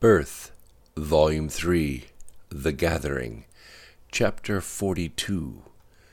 Earth, Volume 3, The Gathering, Chapter 42.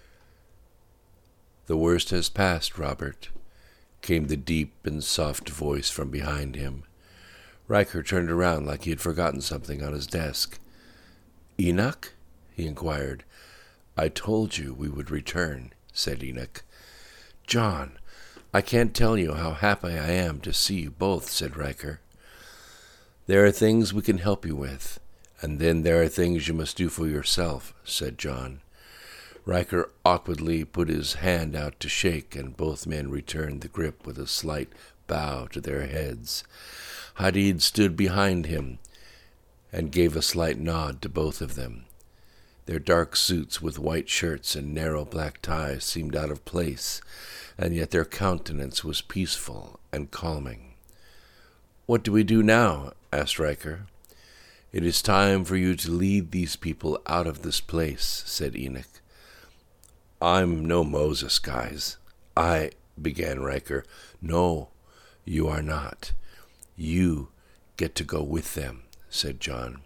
"The worst has passed, Robert," came the deep and soft voice from behind him. Riker turned around like he had forgotten something on his desk. "Enoch?" he inquired. "I told you we would return," said Enoch. "John, I can't tell you how happy I am to see you both," said Riker. "There are things we can help you with, and then there are things you must do for yourself," said John. Riker awkwardly put his hand out to shake, and both men returned the grip with a slight bow to their heads. Hadid stood behind him and gave a slight nod to both of them. Their dark suits with white shirts and narrow black ties seemed out of place, and yet their countenance was peaceful and calming. "What do we do now?" asked Riker. "It is time for you to lead these people out of this place," said Enoch. "I'm no Moses, guys. Began Riker. "No, you are not. You get to go with them," said John.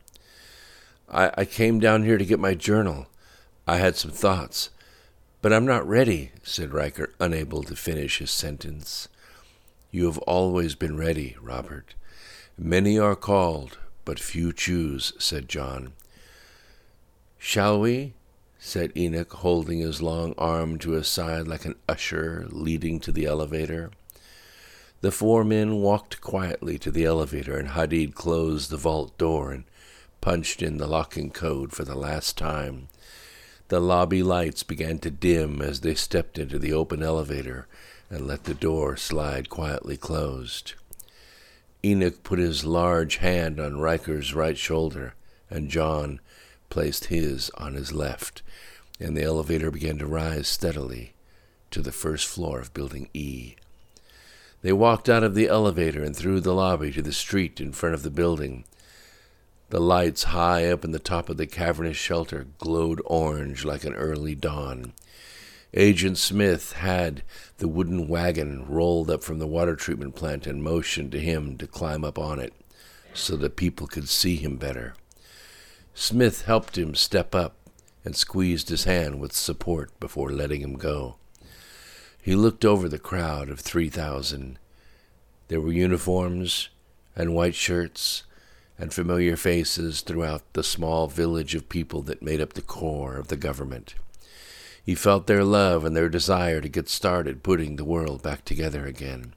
I came down here to get my journal. I had some thoughts. But I'm not ready," said Riker, unable to finish his sentence. "You have always been ready, Robert. Many are called, but few choose," said John. "Shall we?" said Enoch, holding his long arm to his side like an usher leading to the elevator. The four men walked quietly to the elevator, and Hadid closed the vault door and punched in the locking code for the last time. The lobby lights began to dim as they stepped into the open elevator and let the door slide quietly closed. Enoch put his large hand on Riker's right shoulder, and John placed his on his left, and the elevator began to rise steadily to the first floor of Building E. They walked out of the elevator and through the lobby to the street in front of the building. The lights high up in the top of the cavernous shelter glowed orange like an early dawn. Agent Smith had the wooden wagon rolled up from the water treatment plant and motioned to him to climb up on it so that people could see him better. Smith helped him step up and squeezed his hand with support before letting him go. He looked over the crowd of 3,000. There were uniforms and white shirts and familiar faces throughout the small village of people that made up the core of the government. He felt their love and their desire to get started putting the world back together again.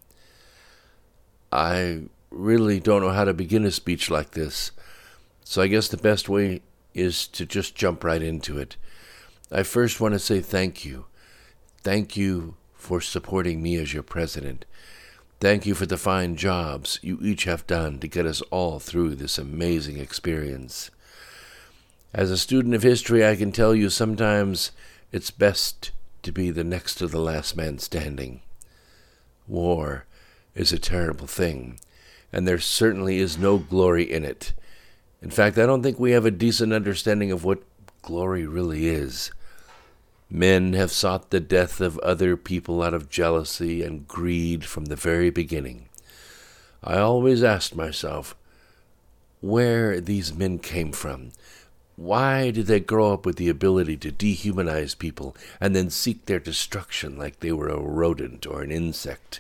"I really don't know how to begin a speech like this, so I guess the best way is to just jump right into it. I first want to say thank you. Thank you for supporting me as your president. Thank you for the fine jobs you each have done to get us all through this amazing experience. As a student of history, I can tell you sometimes it's best to be the next to the last man standing. War is a terrible thing, and there certainly is no glory in it. In fact, I don't think we have a decent understanding of what glory really is. Men have sought the death of other people out of jealousy and greed from the very beginning. I always asked myself where these men came from. Why did they grow up with the ability to dehumanize people and then seek their destruction like they were a rodent or an insect?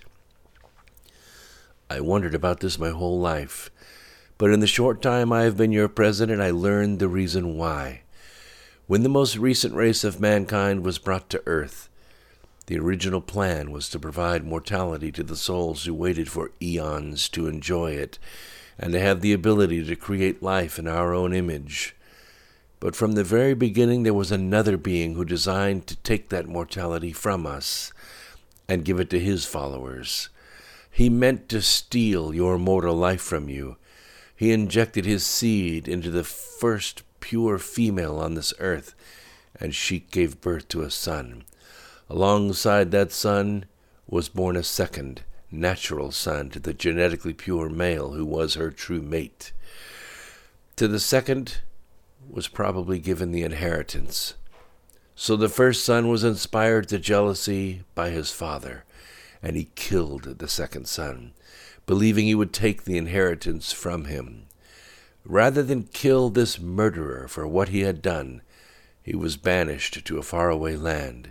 I wondered about this my whole life, but in the short time I have been your president, I learned the reason why. When the most recent race of mankind was brought to Earth, the original plan was to provide mortality to the souls who waited for eons to enjoy it, and to have the ability to create life in our own image. But from the very beginning there was another being who designed to take that mortality from us and give it to his followers. He meant to steal your mortal life from you. He injected his seed into the first pure female on this earth, and she gave birth to a son. Alongside that son was born a second, natural son to the genetically pure male who was her true mate. To the second was probably given the inheritance. So the first son was inspired to jealousy by his father, and he killed the second son, believing he would take the inheritance from him. Rather than kill this murderer for what he had done, he was banished to a faraway land.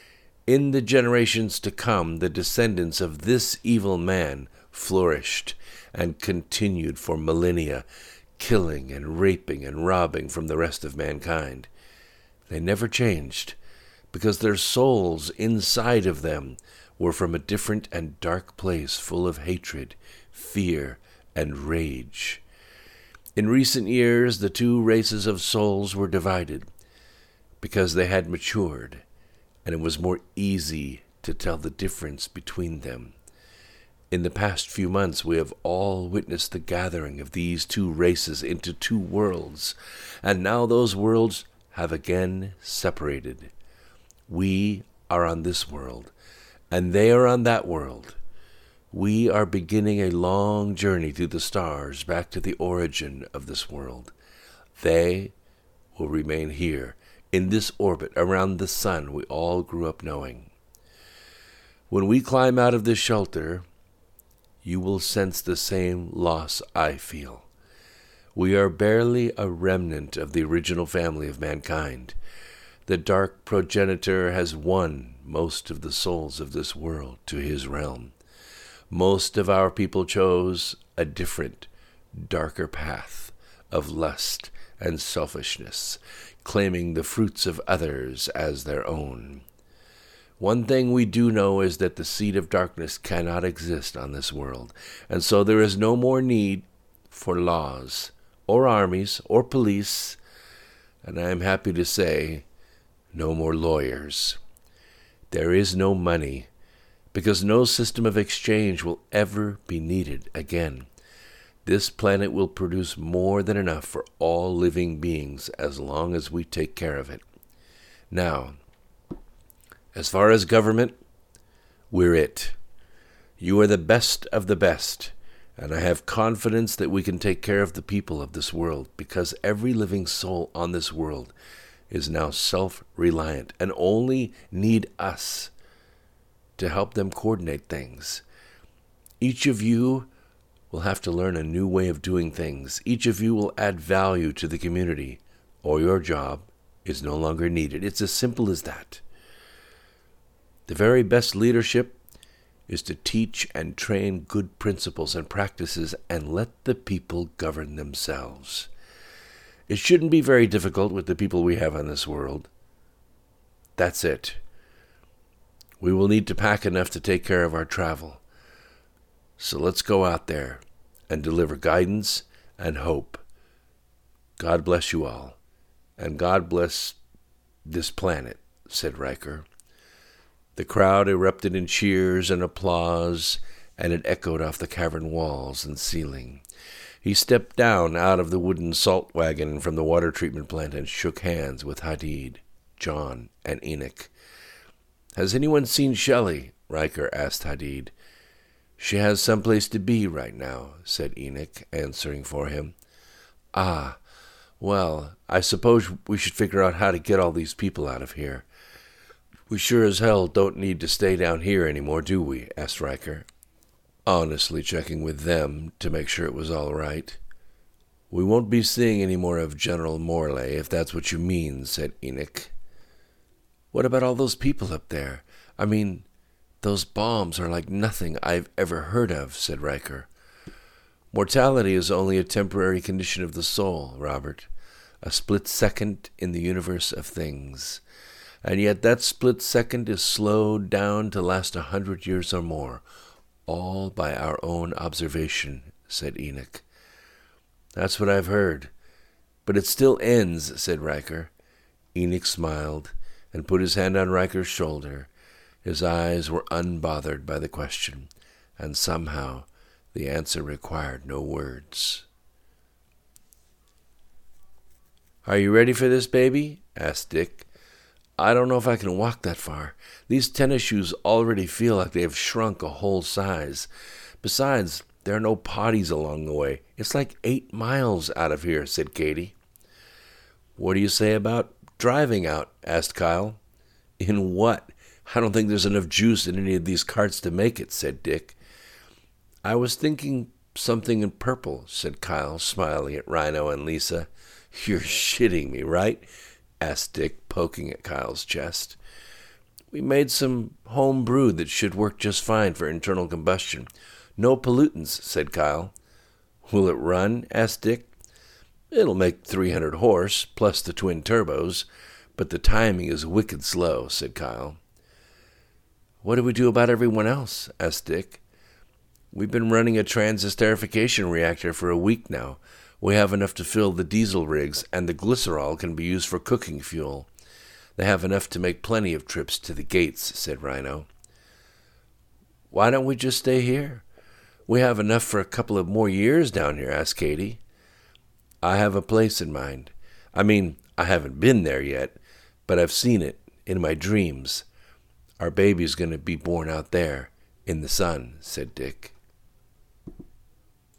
In the generations to come, the descendants of this evil man flourished and continued for millennia, killing and raping and robbing from the rest of mankind. They never changed, because their souls inside of them were from a different and dark place full of hatred, fear, and rage. In recent years, the two races of souls were divided because they had matured, and it was more easy to tell the difference between them. In the past few months, we have all witnessed the gathering of these two races into two worlds, and now those worlds have again separated. We are on this world, and they are on that world. We are beginning a long journey through the stars back to the origin of this world. They will remain here, in this orbit around the sun we all grew up knowing. When we climb out of this shelter, you will sense the same loss I feel. We are barely a remnant of the original family of mankind. The dark progenitor has won most of the souls of this world to his realm. Most of our people chose a different, darker path of lust and selfishness, claiming the fruits of others as their own. One thing we do know is that the seed of darkness cannot exist on this world, and so there is no more need for laws, or armies, or police, and I am happy to say, no more lawyers. There is no money, because no system of exchange will ever be needed again. This planet will produce more than enough for all living beings as long as we take care of it. Now, as far as government, we're it. You are the best of the best, and I have confidence that we can take care of the people of this world, because every living soul on this world is now self-reliant and only need us to help them coordinate things. Each of you will have to learn a new way of doing things. Each of you will add value to the community, or your job is no longer needed. It's as simple as that. The very best leadership is to teach and train good principles and practices and let the people govern themselves. It shouldn't be very difficult with the people we have on this world. That's it. We will need to pack enough to take care of our travel. So let's go out there and deliver guidance and hope. God bless you all, and God bless this planet, said Riker. The crowd erupted in cheers and applause, and it echoed off the cavern walls and ceiling. He stepped down out of the wooden salt wagon from the water treatment plant and shook hands with Hadid, John, and Enoch. Has anyone seen Shelley? Riker asked Hadid. She has someplace to be right now, said Enoch, answering for him. Ah, well, I suppose we should figure out how to get all these people out of here. We sure as hell don't need to stay down here anymore, do we? Asked Riker, honestly checking with them to make sure it was all right. We won't be seeing any more of General Morley, if that's what you mean, said Enoch. What about all those people up there? I mean, those bombs are like nothing I've ever heard of, said Riker. Mortality is only a temporary condition of the soul, Robert, a split second in the universe of things. And yet that split second is slowed down to last 100 years or more, all by our own observation, said Enoch. That's what I've heard. But it still ends, said Riker. Enoch smiled and put his hand on Riker's shoulder. His eyes were unbothered by the question, and somehow the answer required no words. Are you ready for this, baby? Asked Dick. I don't know if I can walk that far. These tennis shoes already feel like they have shrunk a whole size. Besides, there are no potties along the way. It's like 8 miles out of here, said Katie. What do you say about driving out? Asked Kyle. In what? I don't think there's enough juice in any of these carts to make it, said Dick. I was thinking Something in purple, said Kyle, smiling at Rhino and Lisa. You're shitting me, right? Asked Dick, poking at Kyle's chest. We made some home brew that should work just fine for internal combustion. No pollutants, said Kyle. Will it run? Asked Dick. It'll make 300 horse, plus the twin turbos, but the timing is wicked slow, said Kyle. What do we do about everyone else? Asked Dick. We've been running a transesterification reactor for a week now. We have enough to fill the diesel rigs, and the glycerol can be used for cooking fuel. They have enough to make plenty of trips to the gates, said Rhino. Why don't we just stay here? We have enough for a couple of more years down here, asked Katie. I have a place in mind. I mean, I haven't been there yet, but I've seen it in my dreams. Our baby's going to be born out there in the sun, said Dick.